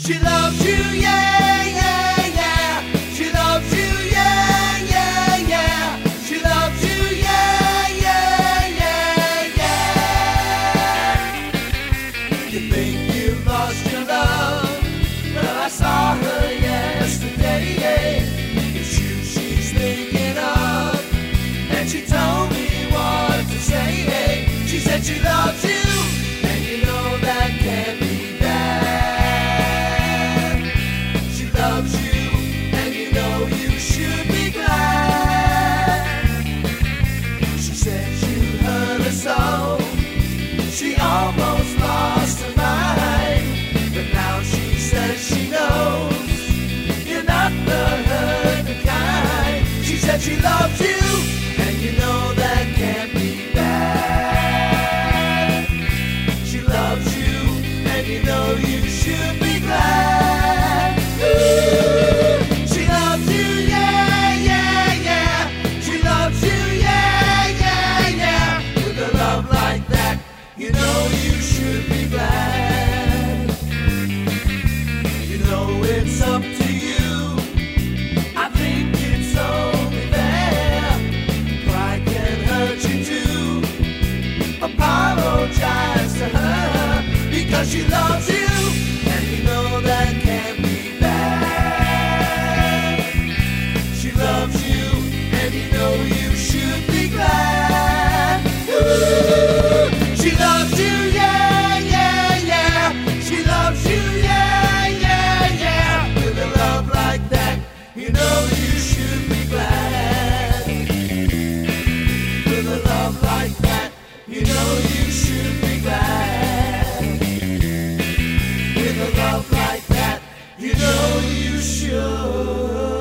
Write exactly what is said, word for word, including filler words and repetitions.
She loves you, yeah, yeah, yeah. She loves you, yeah, yeah, yeah. She loves you, yeah, yeah, yeah, yeah. You think you've lost your love? Well, I saw her yesterday. It's you she's thinking of, and she told me what to say. She said she loves you, and you know that can't be bad. She loves you, and you know you should be glad. She says you hurt her so, she almost lost her mind. But now she says she knows you're not the hurt kind. She said she loves you, and you know that can't be bad. She loves you, and you know you should be glad. Ooh, she loves you, yeah, yeah, yeah. She loves you, yeah, yeah, yeah. With a love like that, you know you should be glad. You know it's up to you. I think it's only fair. Pride can hurt you too. Apologize to her because she loves you, and you know that can't be bad. She loves you, and you know you should be glad. Ooh, she loves you, yeah, yeah, yeah. She loves you, yeah, yeah, yeah. With a love like that, you know you should be glad. With a love like that, you know you should be glad. With a love like that, you know you should.